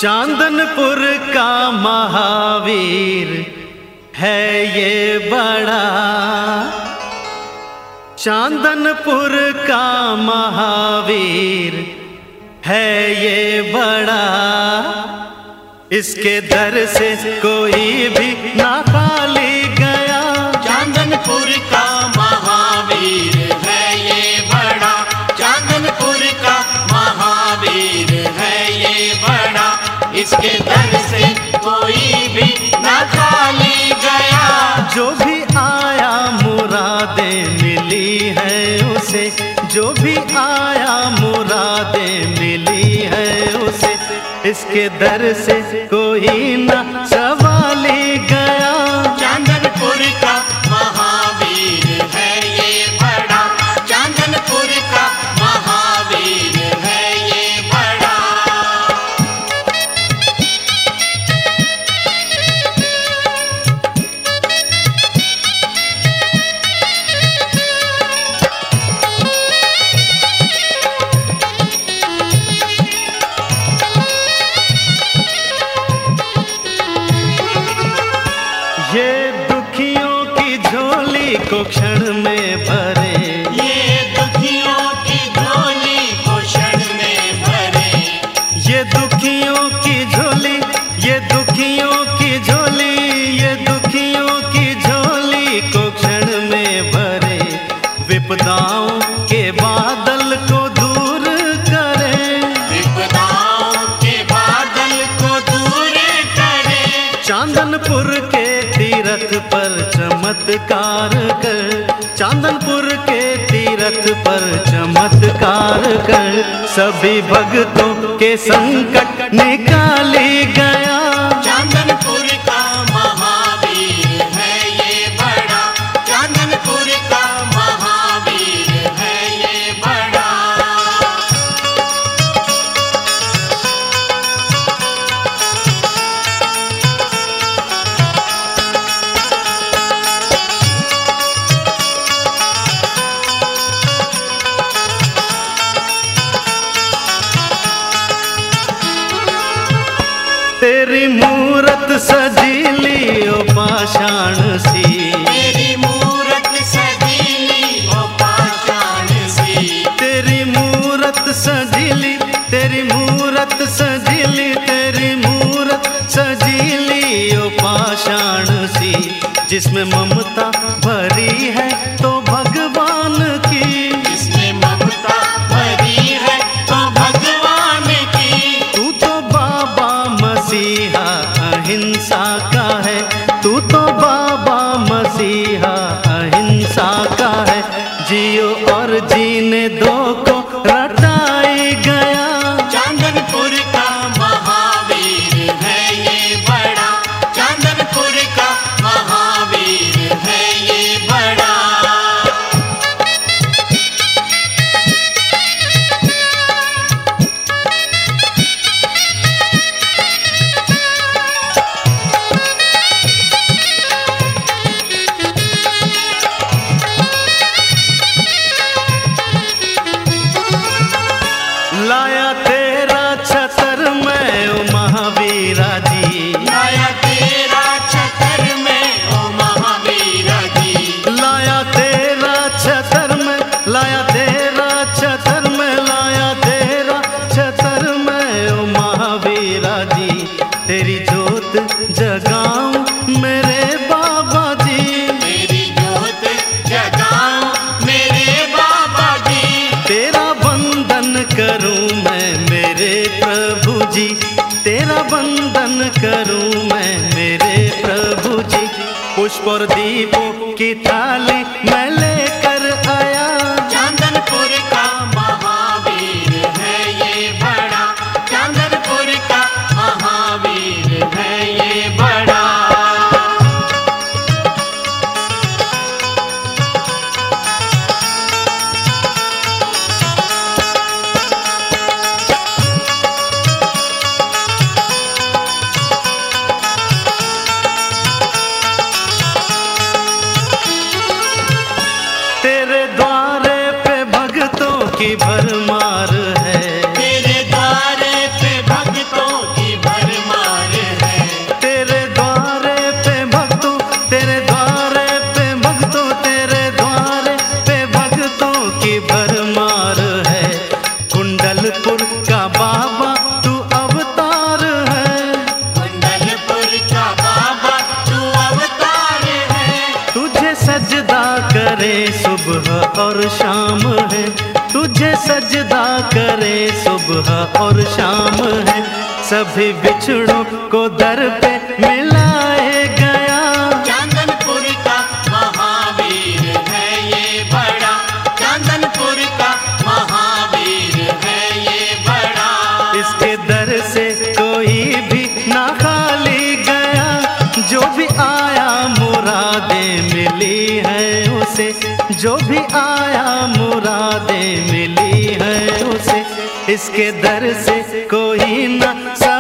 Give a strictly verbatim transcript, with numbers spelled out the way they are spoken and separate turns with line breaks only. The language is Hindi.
चांदनपुर का महावीर है ये बड़ा, चांदनपुर का महावीर है ये बड़ा, इसके दर से कोई भी ना खाली गया।
चांदनपुर का महावीर है ये बड़ा, चांदनपुर का महावीर है ये बड़ा, इसके दर से कोई भी ना खाली गया।
जो भी आया मुरादें मिली है उसे, जो भी आया मुरादें मिली है उसे, इसके दर से कोई ना सवाली गया।
चांदनपुर का महावीर है ये बड़ा, चांदनपुर का महावीर है ये बड़ा।
ये दुखियों की झोली को क्षण में भरे,
ये दुखियों की झोली को क्षण में भरे,
ये दुखियों की झोली, ये दुखियों की झोली, ये दुखियों की झोली को क्षण में भरे, विपदाओं के बादल को दूर करे,
विपदाओं के बादल को दूर करे।
चांदनपुर के तीरथ पर चमत्कार कर, चांदनपुर के तीरथ पर चमत्कार कर, सभी भक्तों के संकट निकाली गया।
चांदनपुर का महावीर है ये बड़ा, चांदनपुर का महावीर है ये बड़ा।
तेरी मूरत सजीली ओ पाषाण सी,
तेरी मूरत सजीली ओ पाषाण सी,
तेरी मूरत सजीली, तेरी मूरत सजीली, तेरी मूरत सजीली ओ पाषाण सी, जिसमें ममता भरी है तो भगवान की,
जिसमें ममता भरी है तो भगवान की।
तू तो बाबा मसीहा अहिंसा का है, तू तो बाबा मसीहा अहिंसा का है, जियो और जीने दो को रटाई गया।
चांदनपुर का महावीर है ये बड़ा, चांदनपुर का महावीर है ये बड़ा।
लाया तेरा छतर मैं ओ महावीरा जी,
लाया तेरा छतर में ओ महावीरा जी,
लाया तेरा छतर में, लाया तेरा छतर में, लाया तेरा छतर में ओ महावीरा जी, तेरी जोत जगाऊं मेरे बाबा जी,
तेरी जोत जगाऊं मेरे बाबा जी।
तेरा वंदन करूं मैं मेरे प्रभु जी, तेरा वंदन करूं मैं मेरे प्रभु जी, पुष्प और दीपों की थाली मैं लेकर आया।
चांदनपुर का महावीर है ये बड़ा, चांदनपुर का महावीर है ये बड़ा।
करे सुबह और शाम है, तुझे सजदा करे सुबह और शाम है। सभी बिछड़ों को दर पे मिलाए गया,
चंदनपुर का महावीर है ये बड़ा, चंदनपुर का महावीर है ये बड़ा।
इसके दर से कोई भी ना खाली गया, जो भी आया मुरादें मिली है उसे, जो भी आया मुरादें मिली है उसे। इसके दर से कोई ना